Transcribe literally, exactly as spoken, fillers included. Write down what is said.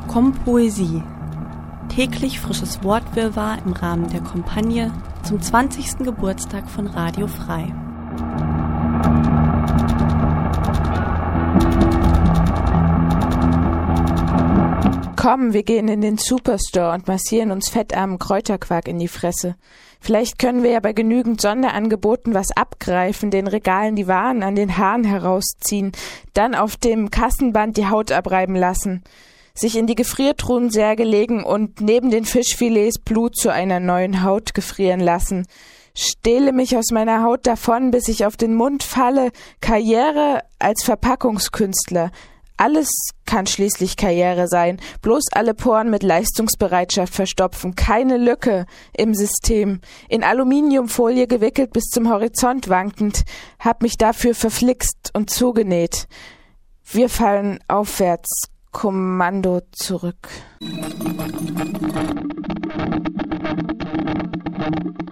Kompoesie. Täglich frisches Wortwirrwarr im Rahmen der Kampagne zum zwanzigsten Geburtstag von Radio Frei. Komm, wir gehen in den Superstore und massieren uns fettarmen Kräuterquark in die Fresse. Vielleicht können wir ja bei genügend Sonderangeboten was abgreifen, den Regalen die Waren an den Haaren herausziehen, dann auf dem Kassenband die Haut abreiben lassen, sich in die Gefriertruhensärge legen und neben den Fischfilets Blut zu einer neuen Haut gefrieren lassen. Stehle mich aus meiner Haut davon, bis ich auf den Mund falle. Karriere als Verpackungskünstler. Alles kann schließlich Karriere sein, bloß alle Poren mit Leistungsbereitschaft verstopfen, keine Lücke im System, in Aluminiumfolie gewickelt bis zum Horizont wankend, hab mich dafür verflixt und zugenäht. Wir fallen aufwärts, Kommando zurück.